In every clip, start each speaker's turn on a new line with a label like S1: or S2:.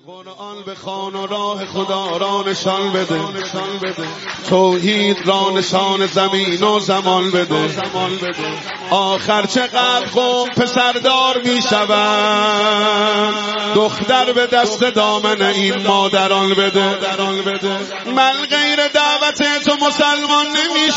S1: قرآن بخوان و راه خدا را نشان بده، توحید را نشان زمین و زمان بده. آخر چقدر قوم پسردار می شوند، دختر به دست دامن این مادران بده. من غیر دعوت تو مسلمان نمی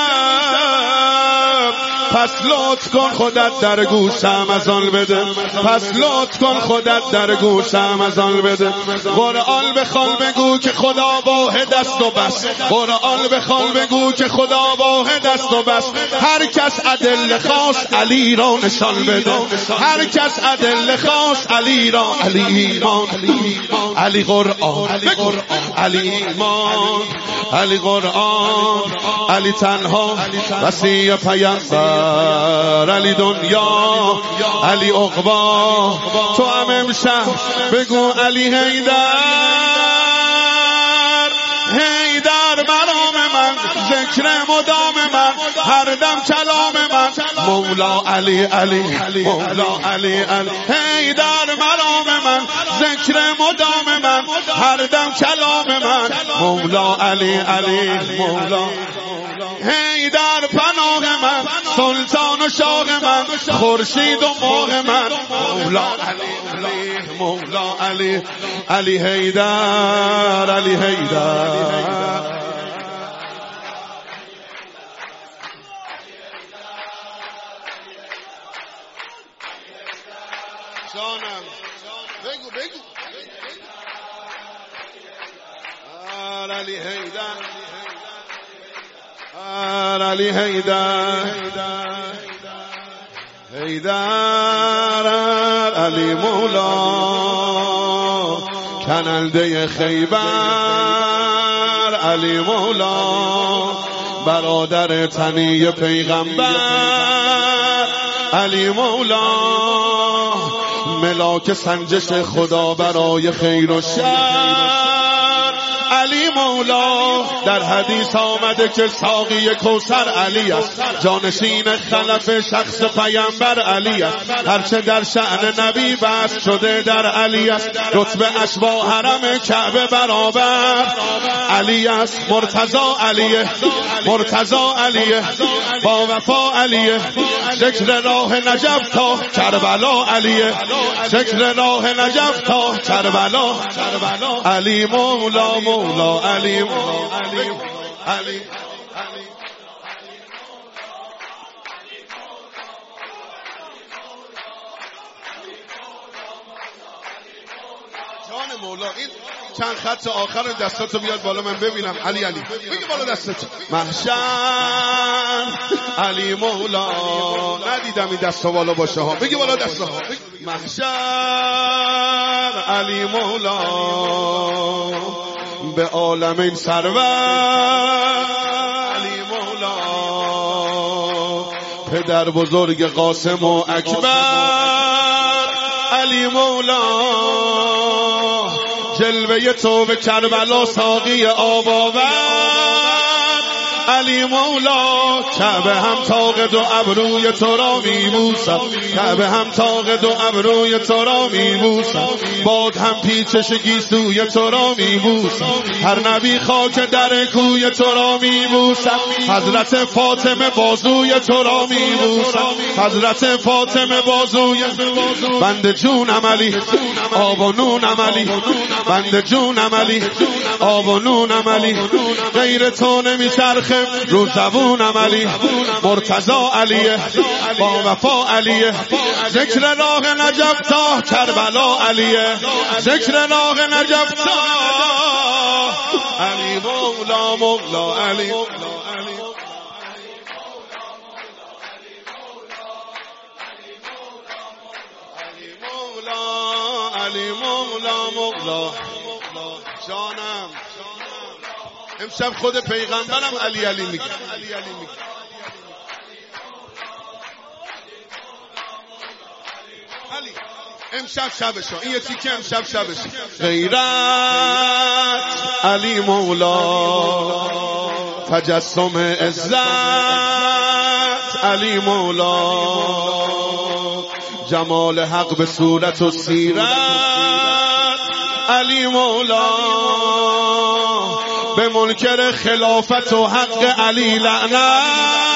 S1: شوم، پس لطف کن خودت در گوشم از آن بده، پس لطف کن خودت در گوشم از آن بده. قرآن بخوان بگو که خدا واحد است و بس، قرآن بخوان بگو که خدا واحد است و بس. هر کس ادله خواست علی را نشان بده، هر کس ادله خواست علی را. علی ایمان، علی قرآن، علی ایمان، علی قرآن، علی تنها وصی پیامبر، علی دنیا، علی عقبا. تو هم امشب بگو علی حیدر، حیدر مرام من، ذکر مدام من، هر دم کلام من. مولا علی علی، مولا علی علی. حیدر مرام من، ذکر مدام من، هر دم کلام من. مولا علی علی، مولا حیدر پناه من، سلطان و شاه من، خورشید و ماه من. مولا علی علی، مولا علی علی حیدر، علی حیدر. جانم بگو بگو. علی حیدر، علی حیدر، حیدر علی مولا، کننده خیبر. علی مولا برادر تنی پیغمبر. علی مولا ملاک سنجش خدا برای خیر و شر. علی مولا در حدیث آمده که ساقی کوثر علی است، جانشین خلف شخص پیامبر علی است. هرچه در شأن نبی بس شده در علی است، رتبه اش با حرم کعبه برابر. علی است مرتضی علیه، مرتضی علیه، با وفا علیه. ذکر راه نجف تا کربلا علیه، ذکر راه نجف تا کربلا. علی مولا، مولا علی، علی علی. جان مولا، این چند خط آخر دستاتو بیاد بالا من ببینم. علی علی بگی بالا دستاتو. محشر علی مولا، ندیدم این دستا بالا باشه ها. بگی بالا دستا. محشر علی مولا، به عالمین سرور. علی مولا پدر بزرگ قاسم و اکبر. علی مولا جلوه تو به کربلا ساقی آب آور. علی مولا کعبه هم طاق دو ابروی تو را میبوسم، کعبه هم طاق دو ابروی تو را میبوسم. باد هم پیچش گیسوی تو را میبوسم، هر نبی خاک در کوی تو را میبوسم. حضرت فاطمه بازوی تو را میبوسم، حضرت فاطمه بازوی. بند جونم علی، آب و نونم علی، بند جونم علی، آب و نونم علی. غیر تو نمیچرخه رو زبونم علی. مرتضی علیه، با وفا علیه. ذکر راه نجف تا کربلا علیه، ذکر راه نجف تا. علی مولا، مولا علی. علی مولا، مولا جانم. امشب خود پیغمبرم علی علی میگه. علی امشب شبشو، این یه تیکه امشب شبشو. غیرت علی مولا، تجسم عزت علی مولا، جمال حق به صورت و سیرت علی مولا، به منکر خلافت و حق علی لعنت.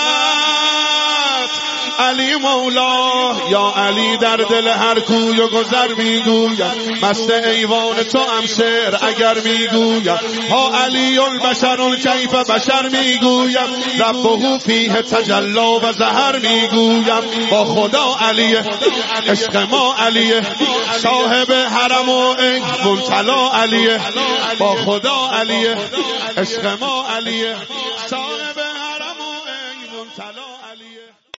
S1: علی مولا، یا علی در دل هر کوی و گذر میگویم، مست ایوان تو هم شعر اگر میگویم، ها علی البشر کیف بشر میگویم، ربه فیه تجلا و زهر میگویم، با خدا علیه عشق ما علیه، صاحب حرم و عین ممتلا علیه، با خدا علیه عشق ما علیه.